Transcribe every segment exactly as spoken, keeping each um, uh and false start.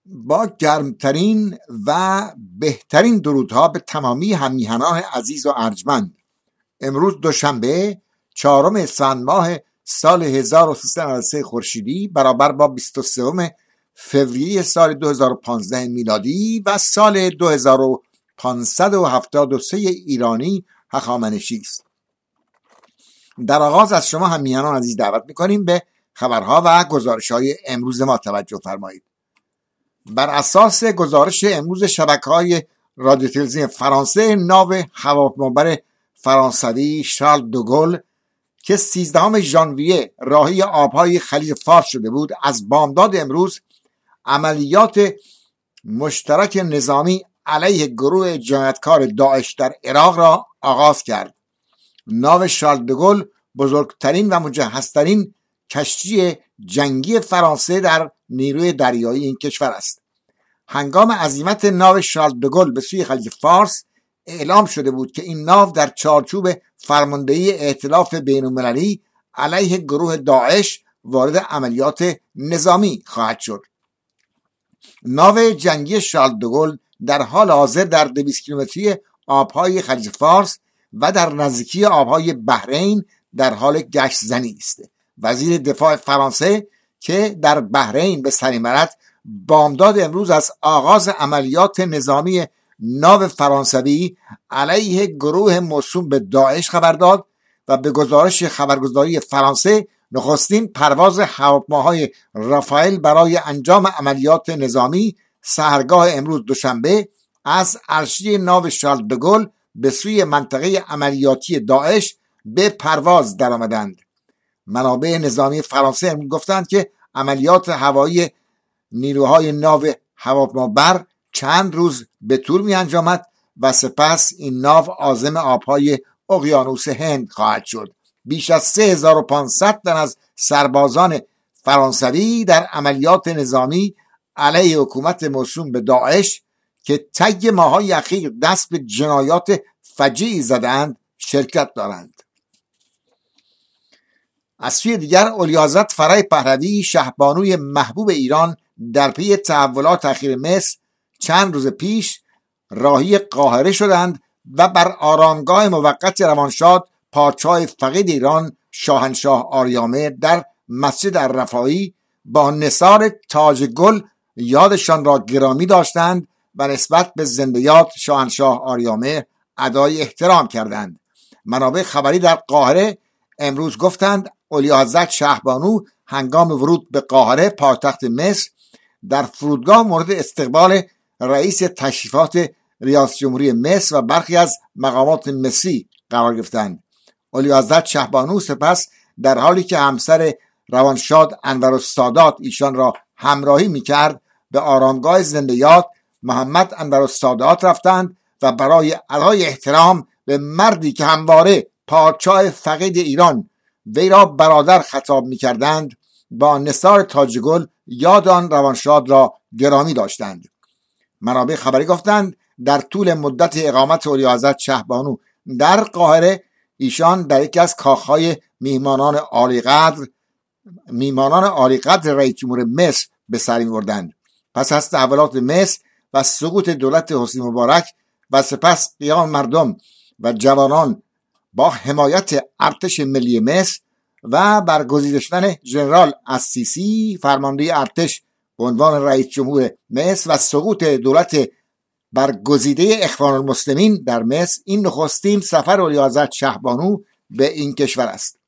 با گرمترین و بهترین درودها به تمامی هممیهنان عزیز و ارجمند، امروز دوشنبه چهارم اسفند ماه سال هزار و سیصد و نود و سه خورشیدی برابر با بیست و سوم فوریه سال دو هزار و پانزده میلادی و سال دو هزار و پانصد و هفتاد و سه ایرانی هخامنشی است. در آغاز از شما هممیهنان عزیز دعوت می‌کنیم به خبرها و گزارش‌های امروز ما توجه فرمایید. بر اساس گزارش امروز شبکه‌های رادیو تلویزیون فرانسه، ناو هواپیمابر فرانسوی شارل دوگل که سیزدهم ژانویه راهی آبهای خلیج فارس شده بود، از بامداد امروز عملیات مشترک نظامی علیه گروه جنایتکار داعش در عراق را آغاز کرد. ناو شارل دوگل بزرگترین و مجهزترین کشتی جنگی فرانسه در نیروی دریایی این کشور است. هنگام عزیمت ناو شارل دوگل به سوی خلیج فارس اعلام شده بود که این ناو در چارچوب فرماندهی ائتلاف بین‌المللی علیه گروه داعش وارد عملیات نظامی خواهد شد. ناو جنگی شارل دوگل در حال حاضر در دویست کیلومتری آبهای خلیج فارس و در نزدیکی آبهای بحرین در حال گشت زنی است. وزیر دفاع فرانسه که در بحرین به سر می‌برد، بامداد امروز از آغاز عملیات نظامی ناو فرانسوی علیه گروه موسوم به داعش خبر داد و به گزارش خبرگزاری فرانسه نخستین پرواز هواپیماهای رافائل برای انجام عملیات نظامی سحرگاه امروز دوشنبه از عرشه ناو شارل دوگل به سوی منطقه عملیاتی داعش به پرواز درآمدند. منابع نظامی فرانسه امروز گفتند که عملیات هوایی نیروهای ناو هواپیمابر چند روز به طول می انجامد و سپس این ناو عازم آبهای اقیانوس هند خواهد شد. بیش از سه هزار و پانصد تن از سربازان فرانسوی در عملیات نظامی علیه حکومت موسوم به داعش که طی ماه‌های اخیر دست به جنایات فجیعی زدند شرکت دارند. از سوی دیگر اولیاحضرت فرح پهلوی شهبانوی محبوب ایران در پی تحولات اخیر مصر چند روز پیش راهی قاهره شدند و بر آرامگاه موقت روانشاد پادشاه فقید ایران شاهنشاه آریامه در مسجد الرفاعی با نثار تاج گل یادشان را گرامی داشتند و نسبت به زنده یاد شاهنشاه آریامه ادای احترام کردند. منابع خبری در قاهره امروز گفتند اولیاحضرت شهبانو هنگام ورود به قاهره پایتخت مصر در فرودگاه مورد استقبال رئیس تشریفات ریاست جمهوری مصر و برخی از مقامات مصری قرار گرفتند. اولیاحضرت شهبانو سپس در حالی که همسر روانشاد انورالسادات ایشان را همراهی می‌کرد به آرامگاه زنده یاد محمد انورالسادات رفتند و برای ادای احترام به مردی که همواره پادشاه فقید ایران وی را برادر خطاب می‌کردند با نثار تاج گل یاد آن روانشاد را گرامی داشتند. منابع خبری گفتند در طول مدت اقامت اولیاحضرت شهبانو در قاهره ایشان در یکی از کاخهای میهمانان عالیقدر میهمانان عالیقدر رئیس جمهور مصر به سر می‌بردند. پس از تحولات مصر و سقوط دولت حسنی مبارک و سپس قیام مردم و جوانان با حمایت ارتش ملی مصر و برگزیده شدن ژنرال السیسی فرمانده ارتش به عنوان رئیس جمهور مصر و سقوط دولت برگزیده اخوان المسلمین در مصر، این نخستین سفر اولیاحضرت شهبانو به این کشور است.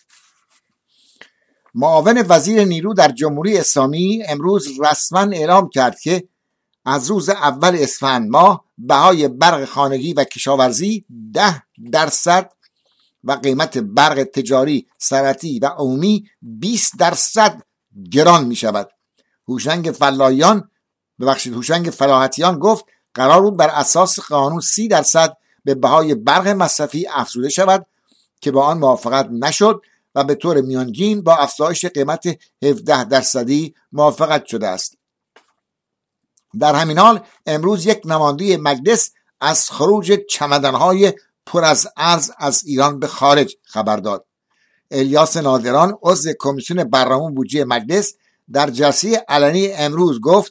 معاون وزیر نیرو در جمهوری اسلامی امروز رسما اعلام کرد که از روز اول اسفند ماه بهای برق خانگی و کشاورزی ده درصد و قیمت برق تجاری، صنعتی و عمومی بیست درصد گران می شود. هوشنگ فلاحیان ببخشید هوشنگ فلاحتیان گفت قرار بود بر اساس قانون سی درصد به بهای برق مصرفی افزوده شود که با آن موافقت نشد و به طور میانگین با افزایش قیمت هفده درصدی موافقت شده است. در همین حال امروز یک نماینده مجلس از خروج چمدانهای پر از ارز از ایران به خارج خبر داد. الیاس نادران عضو کمیسیون برنامه بودجه مجلس در جلسه علنی امروز گفت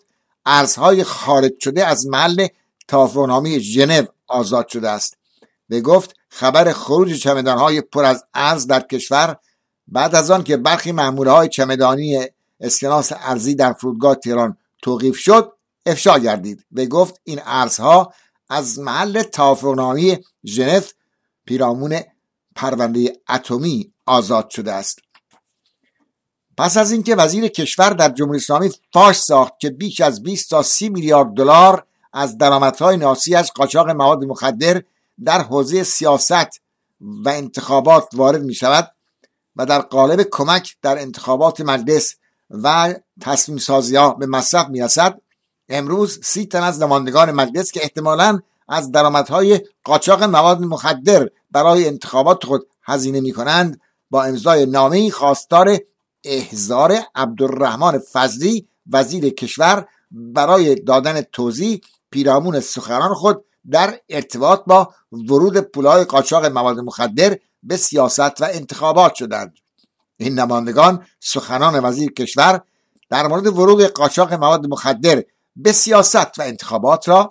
ارزهای خارج شده از محل توافقنامه ژنو آزاد شده است. و گفت خبر خروج چمدانهای پر از ارز در کشور بعد از آن که برخی محموله‌های چمدانی اسکناس ارزی در فرودگاه تهران توقیف شد افشا گردید. و گفت این ارزها از محل توافقنامه ژنو پیرامون پرونده اتمی آزاد شده است. پس از اینکه وزیر کشور در جمهوری اسلامی فاش ساخت که بیش از بیست تا سی میلیارد دلار از درآمدهای ناشی از قاچاق مواد مخدر در حوزه سیاست و انتخابات وارد می شود و در قالب کمک در انتخابات مجلس و تصمیم سازی ها به مصرف می رسد، امروز سی تن از نمایندگان مجلس که احتمالاً از درآمدهای قاچاق مواد مخدر برای انتخابات خود هزینه می کنند با امضای نامه‌ای خواستار احضار عبدالرحمن فضلی وزیر کشور برای دادن توضیح پیرامون سخنان خود در ارتباط با ورود پولهای قاچاق مواد مخدر به سیاست و انتخابات شدند. این نمایندگان سخنان وزیر کشور در مورد ورود قاچاق مواد مخدر به سیاست و انتخابات را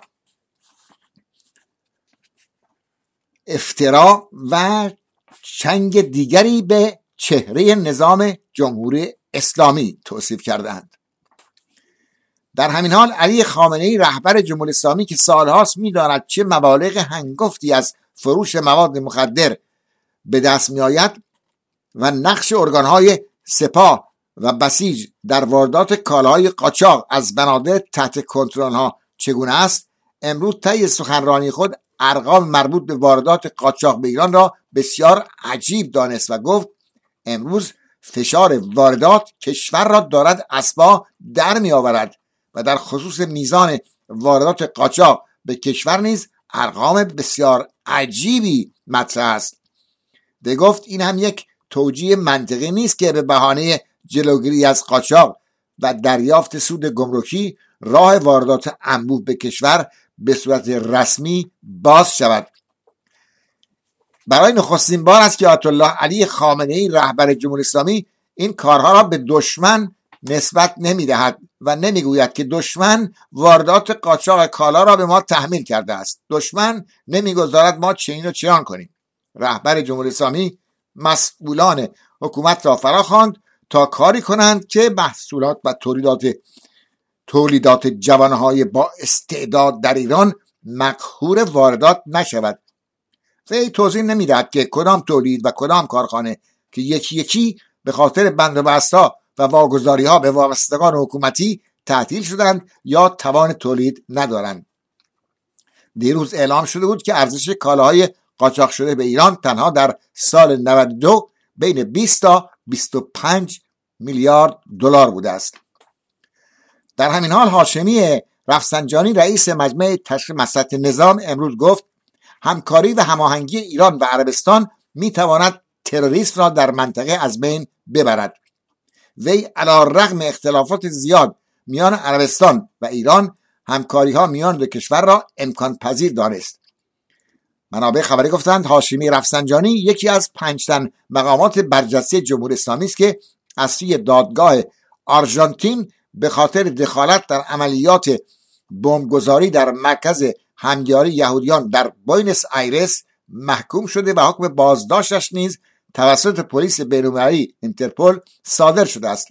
افترا و چنگ دیگری به چهره نظام جمهوری اسلامی توصیف کردند. در همین حال علی خامنه‌ای رهبر جمهوری اسلامی که سالهاست می‌داند چه مبالغ هنگفتی از فروش مواد مخدر به دست می‌آید و نقش ارگان‌های سپاه و بسیج در واردات کالاهای قاچاق از بنادر تحت کنترل آنها چگونه است، امروز طی سخنرانی خود ارقام مربوط به واردات قاچاق به ایران را بسیار عجیب دانست و گفت امروز فشار واردات کشور را دارد اسبا در می آورد و در خصوص میزان واردات قاچاق به کشور نیز ارقام بسیار عجیبی مطرح است. ده گفت این هم یک توجیه منطقی نیست که به بهانه جلوگیری از قاچاق و دریافت سود گمرکی راه واردات انبوه به کشور به صورت رسمی باز شود. برای نخستین بار است که آیت الله علی خامنه‌ای رهبر جمهوری اسلامی این کارها را به دشمن نسبت نمی‌دهد و نمیگوید که دشمن واردات قاچاق کالا را به ما تحمیل کرده است. دشمن نمیگذارد ما چنین و چنان کنیم. رهبر جمهوری اسلامی مسئولان حکومت را فراخواند تا کاری کنند که محصولات و تولیدات تولیدات جوانهای با استعداد در ایران مقهور واردات نشود. وی توضیح نمیدهد که کدام تولید و کدام کارخانه که یکی یکی به خاطر بندوبست‌ها و واگذاری‌ها به وابستگان حکومتی تعطیل شدند یا توان تولید ندارند. دیروز اعلام شده بود که ارزش کالاهای قاچاق شده به ایران تنها در سال نود و دو بین بیست تا بیست و پنج میلیارد دلار بوده است. در همین حال هاشمی رفسنجانی رئیس مجمع تشریح مصلحت نظام امروز گفت همکاری و هماهنگی ایران و عربستان میتواند تروریسم را در منطقه از بین ببرد. وی علی رغم اختلافات زیاد میان عربستان و ایران همکاری ها میان دو کشور را امکان پذیر دانست. منابع خبری گفتند هاشمی رفسنجانی یکی از پنج تن مقامات برجسته جمهوری اسلامی است که از سوی دادگاه آرژانتین به خاطر دخالت در عملیات بمبگذاری در مرکز همیاری یهودیان در بوئنوس آیرس محکوم شده و حکم بازداشتش نیز توسط پلیس بین‌المللی اینترپل صادر شده است.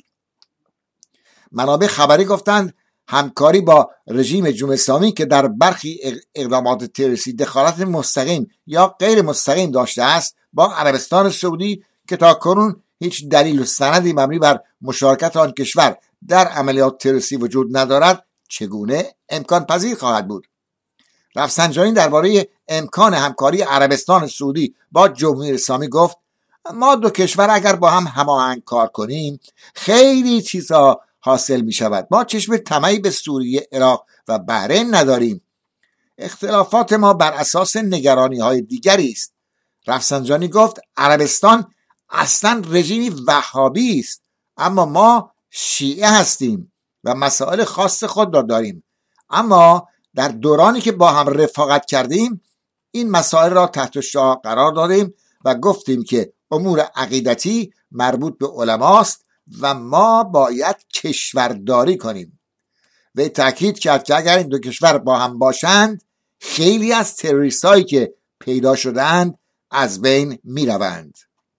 منابع خبری گفتند همکاری با رژیم جمهوری اسلامی که در برخی اقدامات تروریستی دخالت مستقیم یا غیر مستقیم داشته است با عربستان سعودی که تاکنون هیچ دلیل و سندی مبنی بر مشارکت آن کشور در عملیات تروریستی وجود ندارد چگونه امکان پذیر خواهد بود. رفسنجانی درباره امکان همکاری عربستان سعودی با جمهوری اسلامی گفت ما دو کشور اگر با هم هماهنگ کار کنیم خیلی چیزها حاصل می شود. ما چشم طمعی به سوریه، عراق و بحرین نداریم. اختلافات ما بر اساس نگرانی های دیگری است. رفسنجانی گفت عربستان اصلا رژیمی وهابی است اما ما شیعه هستیم و مسائل خاص خود را داریم. اما در دورانی که با هم رفاقت کردیم این مسائل را تحت شعاع قرار دادیم و گفتیم که امور عقیدتی مربوط به علماست و ما باید کشورداری کنیم. و تاکید کرد که اگر این دو کشور با هم باشند خیلی از تروریست هایی که پیدا شدند از بین می روند.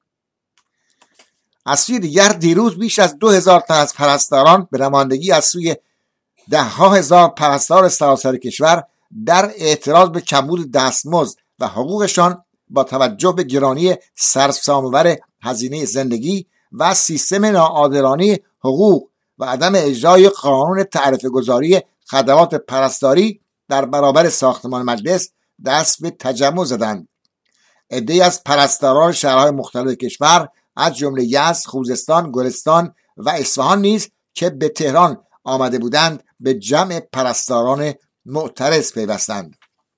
از سوی دیگر دیروز بیش از دو هزار تن از پرستاران به نمایندگی از سوی ده ها هزار پرستار سراسر کشور در اعتراض به کمبود دستمزد و حقوقشان با توجه به گرانی سرسام‌آور هزینه زندگی و سیستم ناعادلانه حقوق و عدم اجرای قانون تعرفه گذاری خدمات پرستاری در برابر ساختمان مجلس دست به تجمع زدند. عده‌ای از پرستاران شهرهای مختلف کشور از جمله یزد، خوزستان، گلستان و اصفهان نیز که به تهران آمده بودند به جمع پرستاران معترض پیوستند.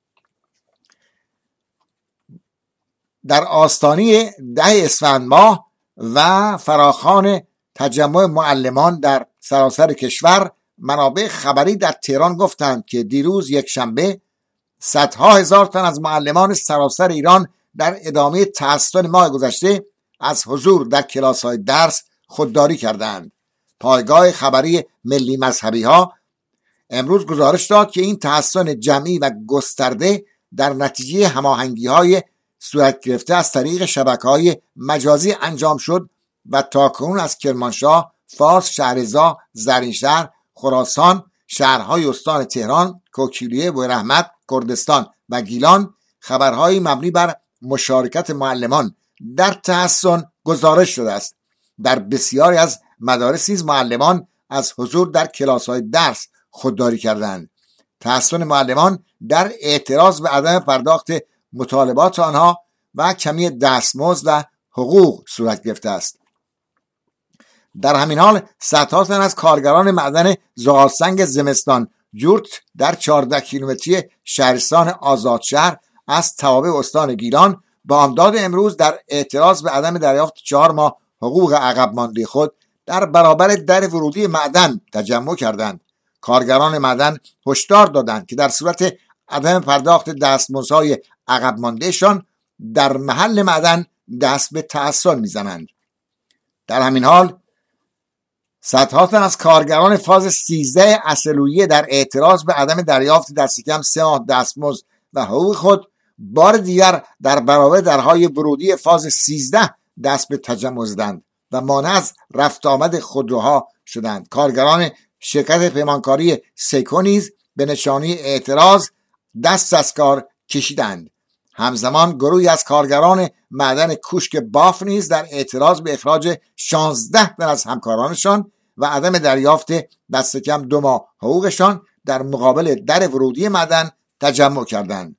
در آستانه ده اسفند ماه و فراخوان تجمع معلمان در سراسر کشور، منابع خبری در تهران گفتند که دیروز یک شنبه صدها هزار تن از معلمان سراسر ایران در ادامه تعطیلات ماه گذشته از حضور در کلاس‌های درس خودداری کردند. پایگاه خبری ملی مذهبی ها امروز گزارش داد که این تعطیلات جمعی و گسترده در نتیجه هماهنگی‌های صورت گرفته از طریق شبکه‌های مجازی انجام شد و تاکنون از کرمانشاه، فارس، شهرضا، زرینشهر، خراسان، شهرهای استان تهران، کوکیلیه، بویراحمد، کردستان و گیلان خبرهایی مبنی بر مشارکت معلمان در تحسن گزارش شده است. در بسیاری از مدارس نیز معلمان از حضور در کلاس‌های درس خودداری کردند. تحسن معلمان در اعتراض به عدم پرداخت مطالبات آنها و کمی دستمزد و حقوق صورت گرفته است. در همین حال صدها تن از کارگران معدن زغالسنگ زمستان جورت در چهارده کیلومتری شهرستان آزادشهر از توابع استان گیلان بامداد امروز در اعتراض به عدم دریافت چهار ماه حقوق عقب مانده خود در برابر در ورودی معدن تجمع کردند. کارگران معدن هشدار دادند که در صورت عدم پرداخت دستمزدهای عقب ماندهشان در محل معدن دست به تعطیل میزنند. در همین حال صدها تن از کارگران فاز سیزده اصلویه در اعتراض به عدم دریافت دست کم سه ماه دستمزد و حقوق خود بار دیگر در برابر درهای ورودی فاز سیزده دست به تجمع زدند و مانع از رفت آمد خودروها شدند. کارگران شرکت پیمانکاری سیکو نیز به نشانه اعتراض دست از کار کشیدند. همزمان گروهی از کارگران معدن کوشک باف نیز در اعتراض به اخراج شانزده تن از همکارانشان و عدم دریافت دست کم دو ماه حقوقشان در مقابل در ورودی معدن تجمع کردند.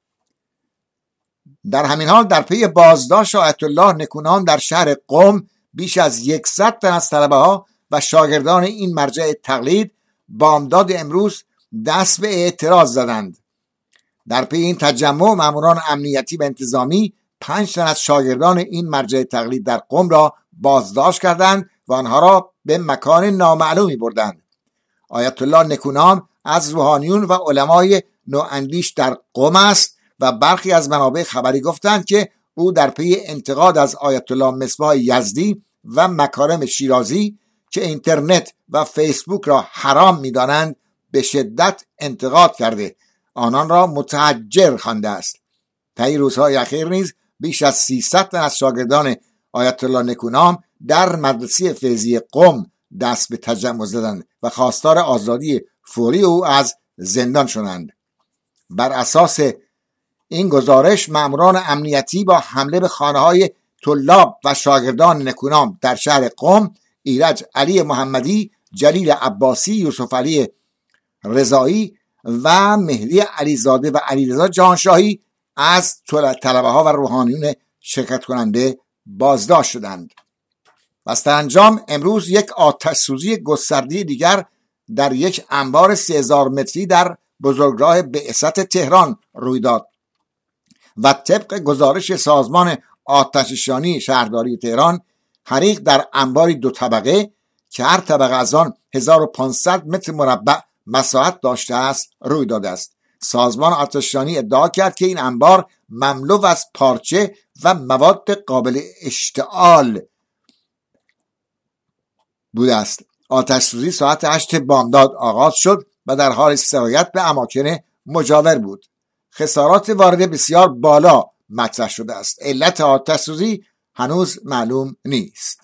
در همین حال در پی بازداشت آیت الله نکونام در شهر قم بیش از صد تن از طلبه ها و شاگردان این مرجع تقلید بامداد امروز دست به اعتراض زدند. در پی این تجمع ماموران امنیتی و انتظامی پنج تن از شاگردان این مرجع تقلید در قم را بازداشت کردند و آنها را به مکان نامعلومی بردند. آیت الله نکونام از روحانیون و علمای نواندیش در قم است و برخی از منابع خبری گفتند که او در پی انتقاد از آیت الله مصباح یزدی و مکارم شیرازی که اینترنت و فیسبوک را حرام می‌دانند به شدت انتقاد کرده آنان را متحجر خوانده است. طی روزهای اخیر نیز بیش از سیصد تن از شاگردان آیت الله نکونام در مدرسه فیضی قم دست به تجمع زدند و خواستار آزادی فوری او از زندان شدند. بر اساس این گزارش ماموران امنیتی با حمله به خانه‌های طلاب و شاگردان نکونام در شهر قم، ایرج علی محمدی، جلیل عباسی، یوسف علی رضایی و مهدی علیزاده و علیرضا جهانشاهی از طلبه ها و روحانیون شرکت کننده بازداشت شدند. و سرانجام امروز یک آتش سوزی گسترده دیگر در یک انبار سه هزار متری در بزرگراه بعثت تهران روی داد و طبق گزارش سازمان آتش‌نشانی شهرداری تهران حریق در انباری دو طبقه که هر طبقه از آن هزار و پانصد متر مربع مساحت داشته است روی داده است. سازمان آتش‌نشانی ادعا کرد که این انبار مملو از پارچه و مواد قابل اشتعال بوده است. آتش‌سوزی ساعت هشت بامداد آغاز شد و در حال سرایت به اماکن مجاور بود. خسارات وارده بسیار بالا مطرح شده است. علت آتش‌سوزی هنوز معلوم نیست.